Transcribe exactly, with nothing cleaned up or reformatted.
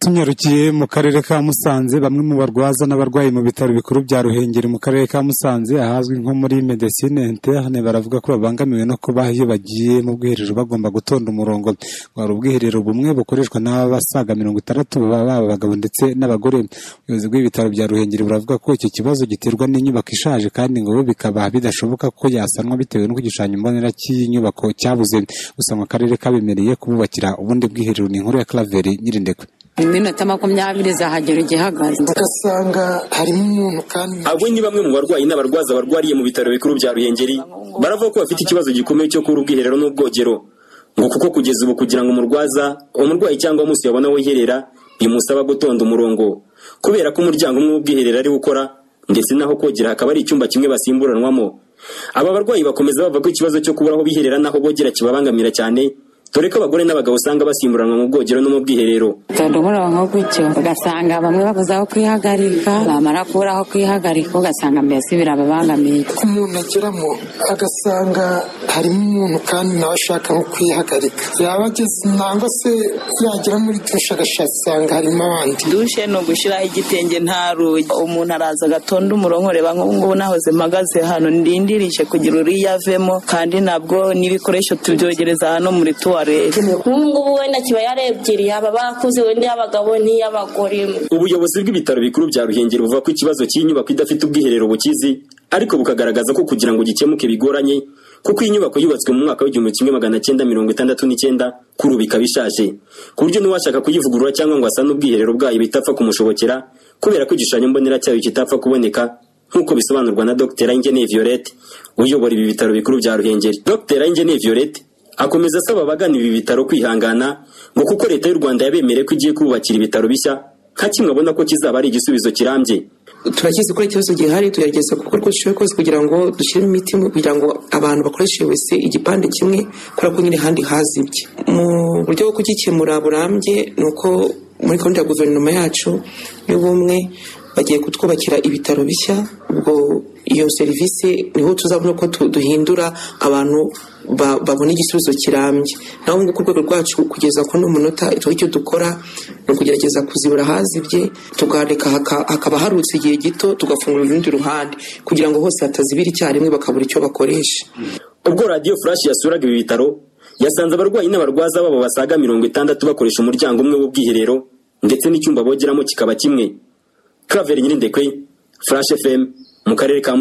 Tunyarukiye mu karere ka Musanze, bamwe mu barwaza n'abarwayi mu bitaro bikuru bya Ruhengeri mu karere ka Musanze ahazwi nko muri Medecine Interne baravuga ko babangamiwe no kuba iyo bagiye mu bwiherero bagomba gutonda umurongo. Wari ubwiherero bumwe bukoreshwa n'abasaga mirongo itandatu baba abagabo ndetse n'abagore. Ubuyobozi bw'ibitaro bya Ruhengeri buravuga ko iki kibazo giterwa n'inyubako ishaje kandi ngo bikaba bidashoboka ko yasanwa bitewe n'uko igishushanyo mbonera cy'inyubako cyabuze. Gusa mu karere kabemereye kububakira ubundi bwiherero. Ni inkuru ya Claver Nyirindekwe. Iminota makumyabiri zahagera igihagaze ugasanga harimo umuntu kandi abo ni bamwe mu barwayi n'abarwaza barwariye mu bitaro bikuru bya Ruhengeri baravuga ko bafite ikibazo gikomeye cyo kubura ubwiherero n'ubwogero, ngo kuko kugeza ubu kugira ngo umurwaza umurwayi cyangwa umunsi yabona aho yiherera bimusaba gutonda umurongo kubera ko umuryango umwe w'ubwiherero ari gukora ndetse naho kogera hakaba ari icyumba kimwe basimburanwamo. Aba barwayi bakomeza bavuga ko ikibazo cyo kubura aho biherera naho bogera kibabangamira cyane, dore ko abagore n'abagabo usanga basimburanwa mu bwogero no mu bwiherero. Tandumura nko gutyo ugasanga bamwe babuze aho kwihagarika, bamara kubura aho kwihagarika ugasanga mbese birababangamiye. Umuntu ageramo agasanga harimo umuntu kandi nawe ashaka nko kwihagarika, yaba ageze nangwa se yagera muri dushe agasanga harimo abandi. Dushe no gushiraho igitenge nta rugi, umuntu araza agatonda umurongo. Reba ngo nahoze mpagaze hano ndindirije kugira uriya avemo, kandi nabwo n'ibikoresho tubyogereza hano muri tuwa. Ngubu wenda kiba yarebye yaba bakuze wenda y'abagabo n'iy'abagore. Ubuyobozi bw'ibitaro bikuru bya Ruhengeri buvuga ko ikibazo cy'inyubako idafite ubwiherero bukizi, ariko bukagaragaza ko kugira ngo gikemuke bigoranye kuko inyubako yubatswe mu mwaka w'igihumbi kimwe magana cyenda mirongo itandatu n'icyenda kuri ubu ikaba ishaje ku buryo n'uwashaka kuyivugurura cyangwa ngo asane ubwiherero bwayo bitapfa kumushobokera kubera ko igishushanyo mbonera cyayo kitapfa kuboneka, nk'uko bisobanurwa na Dr Ingeneye Violette uyobora ibi bitaro bikuru bya Ruhengeri. Dr Ingeneye Violette akomeza asaba abagana ibi bitaro kwihangana ngo kuko leta y'u Rwanda yabemereye ko igiye kubakira ibitaro bishya nka kimwe abona ko kizaba ari igisubizo kirambye. Turakizi ko ikibazo gihari, tugerageza gukora uko dushoboye kose kugira ngo dushyiremo imiti kugira ngo abantu bakoreshe wese igipande kimwe kubera ko nyine handi hazibye. Mu buryo bwo kugikemura burambye ni uko muri gahunda ya guverinoma yacu y'ubumwe bagiye kutwubakira ibitaro bishya, ubwo iyo serivisi niho tuzabona ko duhindura abantu babona igisubizo kirambye. Naho ngo ku rwego rwacu kugeza ko n'umunota icyo dukora no kugerageza kuzibura hazibye, tugareka hakaba harutse igihe gito tugafungura urundi ruhande kugira ngo hose hatazibira icyarimwe bakabura icyo bakoresha. Ubwo Radio Flash yasuraga ibi bitaro yasanze abarwayi n'abarwaza babo basaga mirongo itandatu bakoresha umuryango umwe w'ubwiherero ndetse n'icyumba bogeramo kikaba kimwe. Claver Nyirindekwe, Flash F M mu karere ka